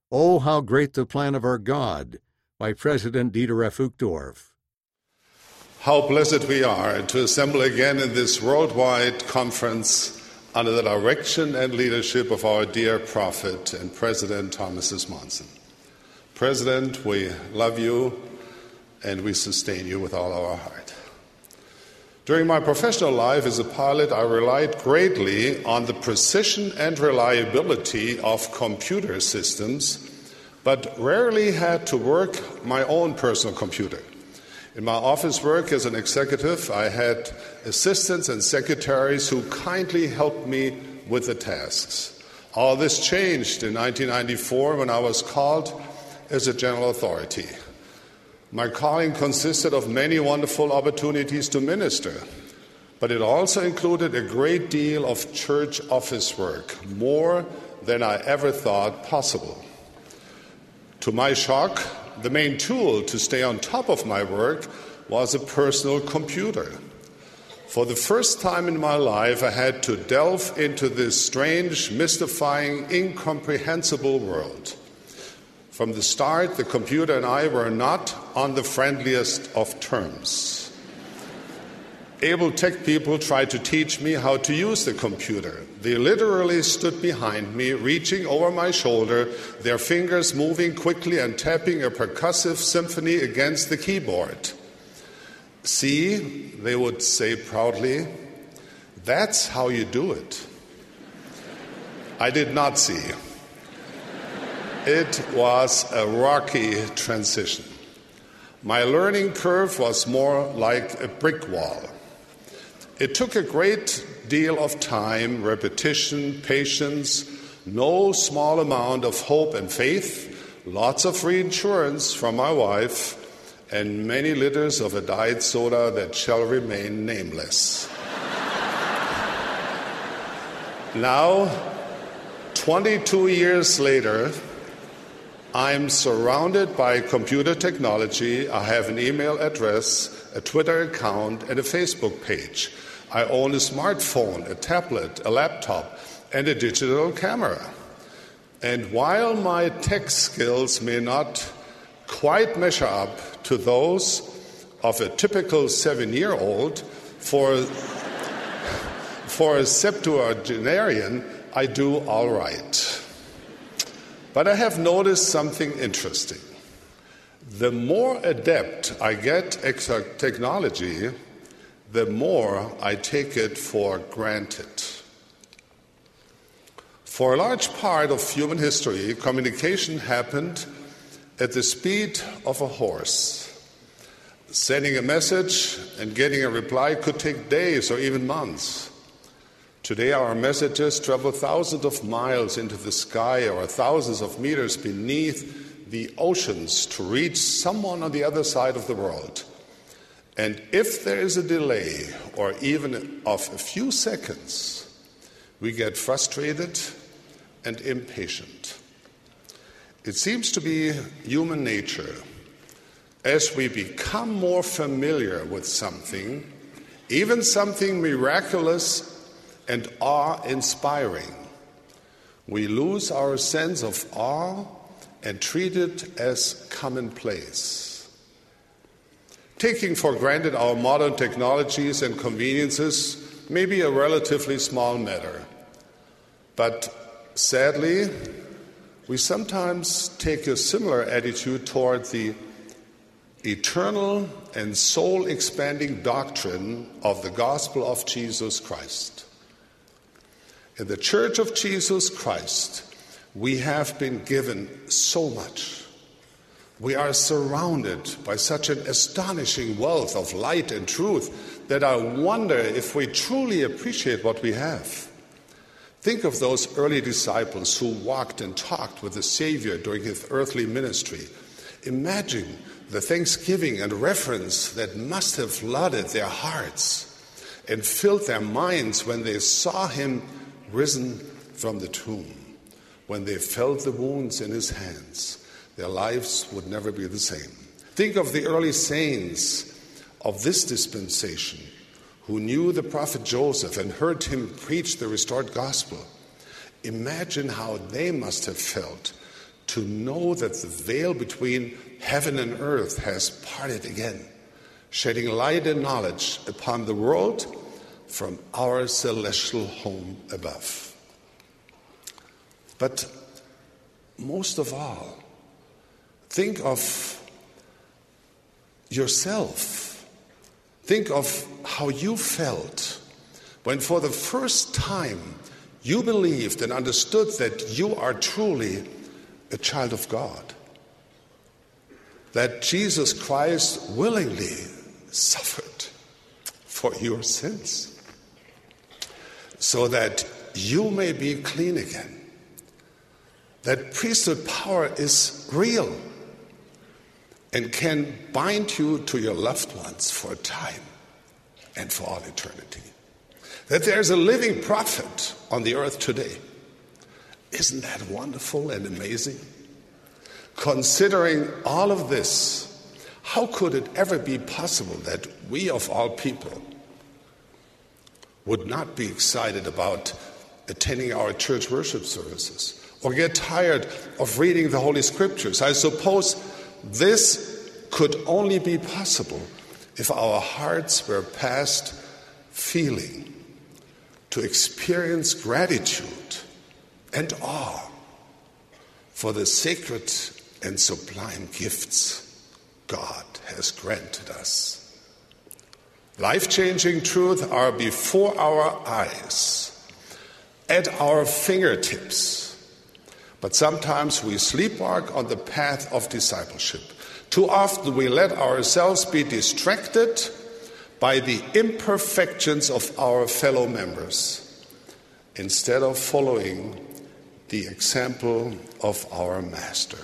Oh, How Great the Plan of Our God by President Dieter F. Uchtdorf. How blessed we are to assemble again in this worldwide conference under the direction and leadership of our dear prophet and President Thomas S. Monson. President, we love you and we sustain you with all our heart. During my professional life as a pilot, I relied greatly on the precision and reliability of computer systems, but rarely had to work my own personal computer. In my office work as an executive, I had assistants and secretaries who kindly helped me with the tasks. All this changed in 1994 when I was called as a general authority. My calling consisted of many wonderful opportunities to minister, but it also included a great deal of church office work, more than I ever thought possible. To my shock, the main tool to stay on top of my work was a personal computer. For the first time in my life, I had to delve into this strange, mystifying, incomprehensible world. From the start, the computer and I were not on the friendliest of terms. Able tech people tried to teach me how to use the computer. They literally stood behind me, reaching over my shoulder, their fingers moving quickly and tapping a percussive symphony against the keyboard. See, they would say proudly, that's how you do it. I did not see. It was a rocky transition. My learning curve was more like a brick wall. It took a great deal of time, repetition, patience, no small amount of hope and faith, lots of reassurance from my wife, and many liters of a diet soda that shall remain nameless. Now, 22 years later, I'm surrounded by computer technology. I have an email address, a Twitter account, and a Facebook page. I own a smartphone, a tablet, a laptop, and a digital camera. And while my tech skills may not quite measure up to those of a typical 7-year-old, for a septuagenarian, I do all right. But I have noticed something interesting. The more adept I get at technology, the more I take it for granted. For a large part of human history, communication happened at the speed of a horse. Sending a message and getting a reply could take days or even months. Today, our messages travel thousands of miles into the sky or thousands of meters beneath the oceans to reach someone on the other side of the world. And if there is a delay, or even of a few seconds, we get frustrated and impatient. It seems to be human nature. As we become more familiar with something, even something miraculous and awe-inspiring, we lose our sense of awe and treat it as commonplace. Taking for granted our modern technologies and conveniences may be a relatively small matter, but sadly, we sometimes take a similar attitude toward the eternal and soul-expanding doctrine of the gospel of Jesus Christ. In the Church of Jesus Christ, we have been given so much. We are surrounded by such an astonishing wealth of light and truth that I wonder if we truly appreciate what we have. Think of those early disciples who walked and talked with the Savior during his earthly ministry. Imagine the thanksgiving and reverence that must have flooded their hearts and filled their minds when they saw him risen from the tomb, when they felt the wounds in his hands. Their lives would never be the same. Think of the early saints of this dispensation who knew the prophet Joseph and heard him preach the restored gospel. Imagine how they must have felt to know that the veil between heaven and earth has parted again, shedding light and knowledge upon the world from our celestial home above. But most of all, think of yourself. Think of how you felt when for the first time you believed and understood that you are truly a child of God. That Jesus Christ willingly suffered for your sins so that you may be clean again. That priesthood power is real and can bind you to your loved ones for a time and for all eternity. That there's a living prophet on the earth today. Isn't that wonderful and amazing? Considering all of this, how could it ever be possible that we of all people would not be excited about attending our church worship services or get tired of reading the Holy Scriptures? I suppose this could only be possible if our hearts were past feeling to experience gratitude and awe for the sacred and sublime gifts God has granted us. Life-changing truths are before our eyes, at our fingertips, but sometimes we sleepwalk on the path of discipleship. Too often we let ourselves be distracted by the imperfections of our fellow members instead of following the example of our Master.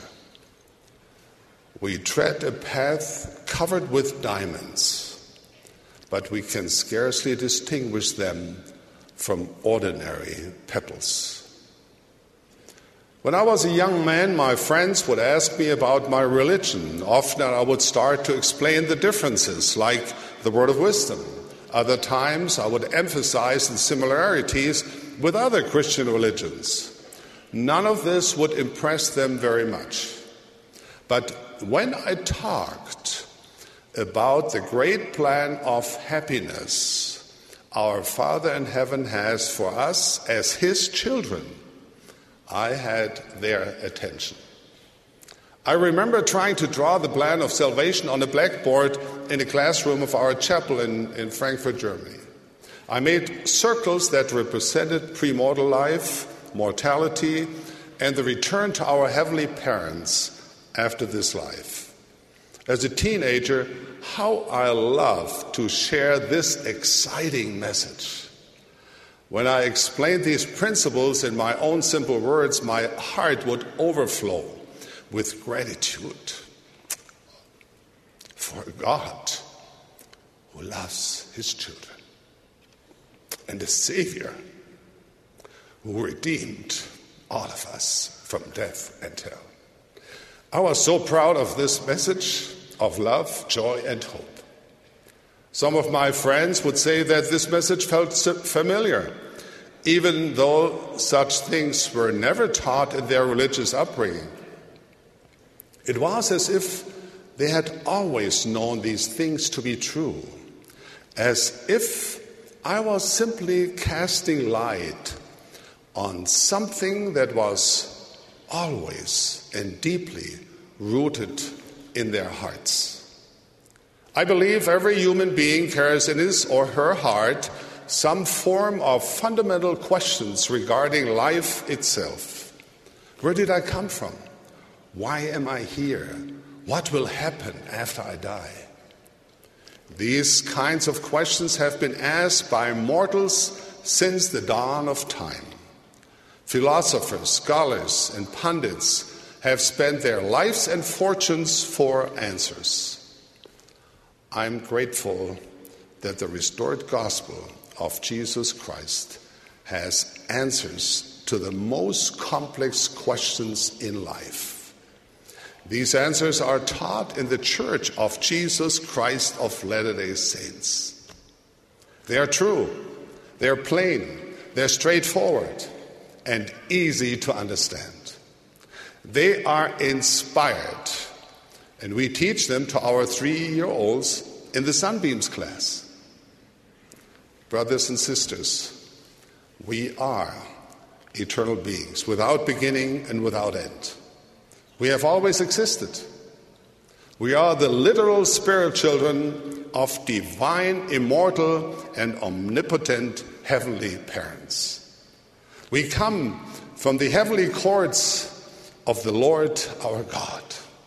We tread a path covered with diamonds, but we can scarcely distinguish them from ordinary pebbles. When I was a young man, my friends would ask me about my religion. Often I would start to explain the differences, like the word of wisdom. Other times I would emphasize the similarities with other Christian religions. None of this would impress them very much. But when I talked about the great plan of happiness our Father in heaven has for us as His children, I had their attention. I remember trying to draw the plan of salvation on a blackboard in the classroom of our chapel in Frankfurt, Germany. I made circles that represented premortal life, mortality, and the return to our heavenly parents after this life. As a teenager, how I loved to share this exciting message. When I explained these principles in my own simple words, my heart would overflow with gratitude for God who loves His children and a Savior who redeemed all of us from death and hell. I was so proud of this message of love, joy, and hope. Some of my friends would say that this message felt familiar, even though such things were never taught in their religious upbringing. It was as if they had always known these things to be true, as if I was simply casting light on something that was always and deeply rooted in their hearts. I believe every human being carries in his or her heart some form of fundamental questions regarding life itself. Where did I come from? Why am I here? What will happen after I die? These kinds of questions have been asked by mortals since the dawn of time. Philosophers, scholars, and pundits have spent their lives and fortunes for answers. I'm grateful that the restored gospel of Jesus Christ has answers to the most complex questions in life. These answers are taught in the Church of Jesus Christ of Latter-day Saints. They are true, they're plain, they're straightforward, and easy to understand. They are inspired, and we teach them to our 3-year-olds in the Sunbeams class. Brothers and sisters, we are eternal beings, without beginning and without end. We have always existed. We are the literal spirit children of divine, immortal, and omnipotent heavenly parents. We come from the heavenly courts of the Lord our God.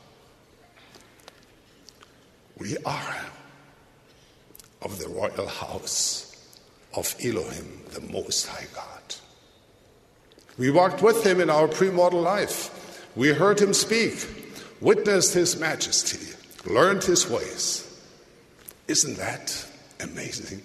We are of the royal house of Elohim, the Most High God. We walked with him in our premortal life. We heard him speak, witnessed his majesty, learned his ways. Isn't that amazing?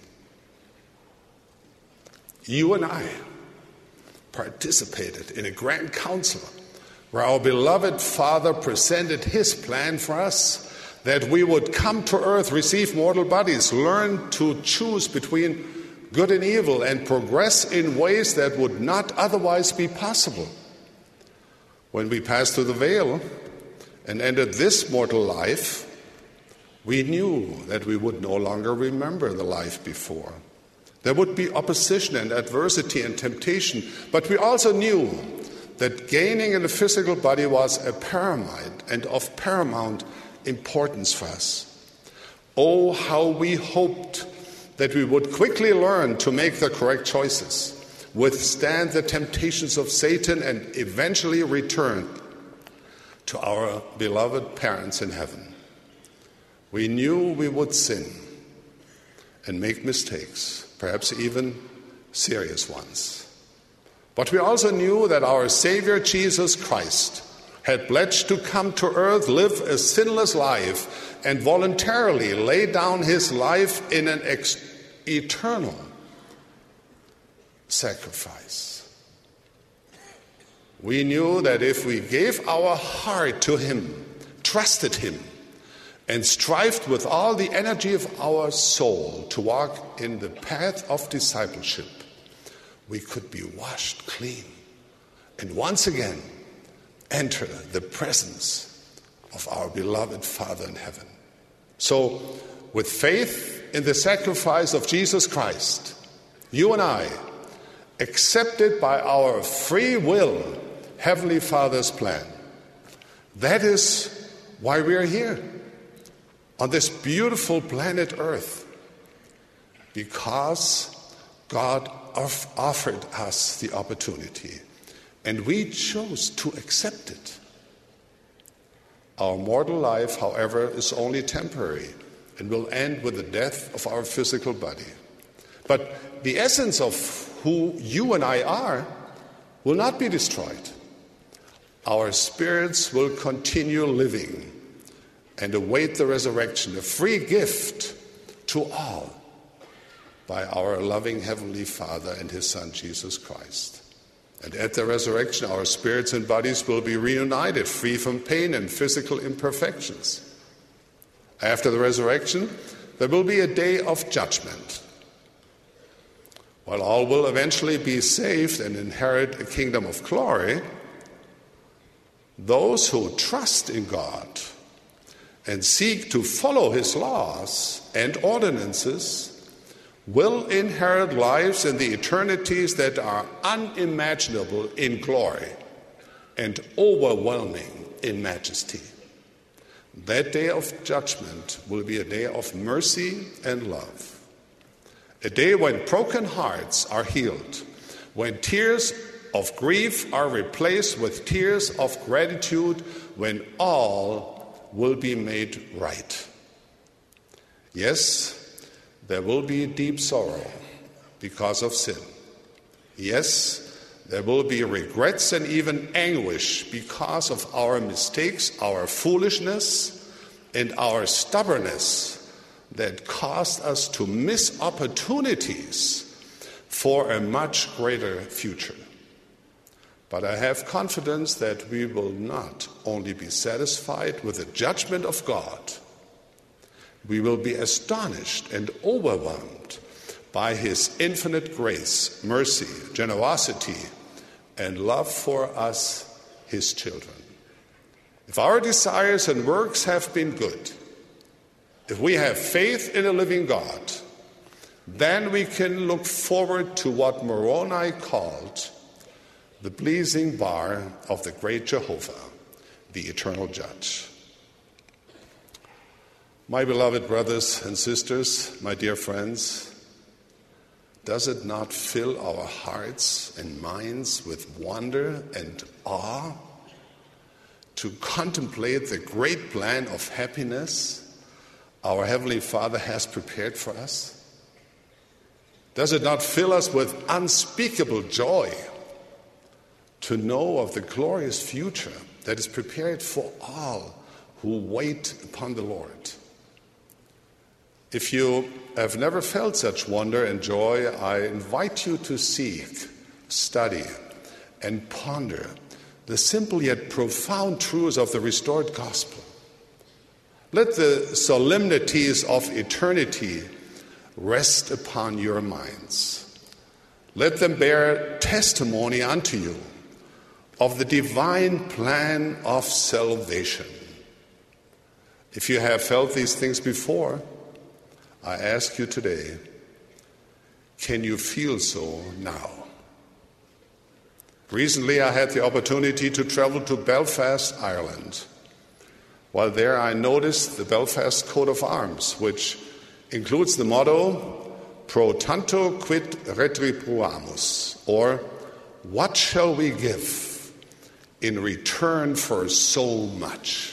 You and I participated in a grand council where our beloved Father presented his plan for us, that we would come to earth, receive mortal bodies, learn to choose between good and evil, and progress in ways that would not otherwise be possible. When we passed through the veil and entered this mortal life, we knew that we would no longer remember the life before. There would be opposition and adversity and temptation, but we also knew that gaining in a physical body was a paramount and of paramount importance for us. Oh, how we hoped that we would quickly learn to make the correct choices, withstand the temptations of Satan, and eventually return to our beloved parents in heaven. We knew we would sin and make mistakes, perhaps even serious ones. But we also knew that our Savior Jesus Christ had pledged to come to earth, live a sinless life, and voluntarily lay down his life in an eternal sacrifice. We knew that if we gave our heart to him, trusted him, and strived with all the energy of our soul to walk in the path of discipleship, we could be washed clean and once again enter the presence of our beloved Father in heaven. So, with faith in the sacrifice of Jesus Christ, you and I, accepted by our free will, Heavenly Father's plan. That is why we are here on this beautiful planet Earth, because God offered us the opportunity, and we chose to accept it. Our mortal life, however, is only temporary and will end with the death of our physical body. But the essence of who you and I are will not be destroyed. Our spirits will continue living and await the resurrection, a free gift to all by our loving Heavenly Father and his Son, Jesus Christ. And at the resurrection, our spirits and bodies will be reunited, free from pain and physical imperfections. After the resurrection, there will be a day of judgment. While all will eventually be saved and inherit a kingdom of glory, those who trust in God and seek to follow his laws and ordinances will inherit lives in the eternities that are unimaginable in glory and overwhelming in majesty. That day of judgment will be a day of mercy and love. A day when broken hearts are healed, when tears of grief are replaced with tears of gratitude, when all will be made right. Yes, there will be deep sorrow because of sin. Yes, there will be regrets and even anguish because of our mistakes, our foolishness, and our stubbornness that caused us to miss opportunities for a much greater future. But I have confidence that we will not only be satisfied with the judgment of God, we will be astonished and overwhelmed by his infinite grace, mercy, generosity, and love for us, his children. If our desires and works have been good, if we have faith in a living God, then we can look forward to what Moroni called the blazing bar of the great Jehovah, the eternal judge. My beloved brothers and sisters, my dear friends, does it not fill our hearts and minds with wonder and awe to contemplate the great plan of happiness our Heavenly Father has prepared for us? Does it not fill us with unspeakable joy to know of the glorious future that is prepared for all who wait upon the Lord? If you have never felt such wonder and joy, I invite you to seek, study, and ponder the simple yet profound truths of the restored gospel. Let the solemnities of eternity rest upon your minds. Let them bear testimony unto you of the divine plan of salvation. If you have felt these things before, I ask you today, can you feel so now? Recently, I had the opportunity to travel to Belfast, Ireland. While there, I noticed the Belfast coat of arms, which includes the motto, Pro tanto quid retribuamus, or what shall we give in return for so much?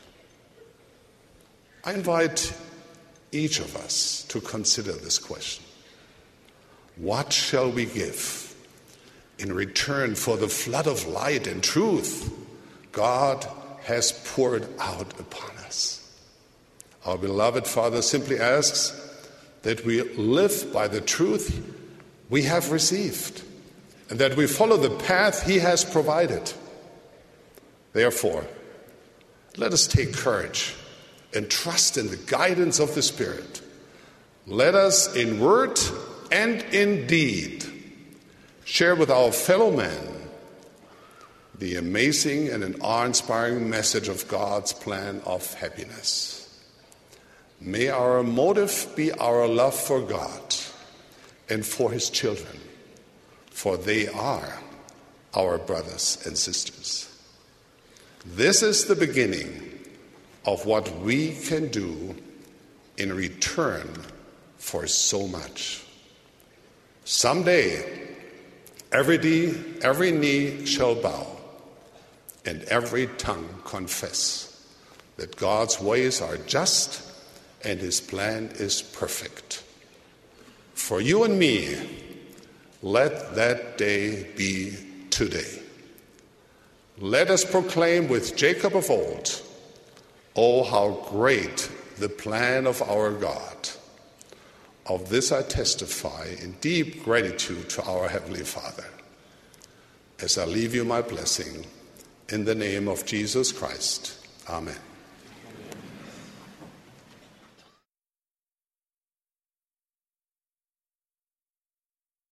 I invite each of us to consider this question. What shall we give in return for the flood of light and truth God has poured out upon us? Our beloved Father simply asks that we live by the truth we have received and that we follow the path He has provided. Therefore, let us take courage and trust in the guidance of the Spirit. Let us, in word and in deed, share with our fellow men the amazing and an awe-inspiring message of God's plan of happiness. May our motive be our love for God and for His children, for they are our brothers and sisters. This is the beginning of what we can do in return for so much. Someday, every knee shall bow and every tongue confess that God's ways are just and His plan is perfect. For you and me, let that day be today. Let us proclaim with Jacob of old, oh, how great the plan of our God. Of this I testify in deep gratitude to our Heavenly Father. As I leave you my blessing, in the name of Jesus Christ. Amen.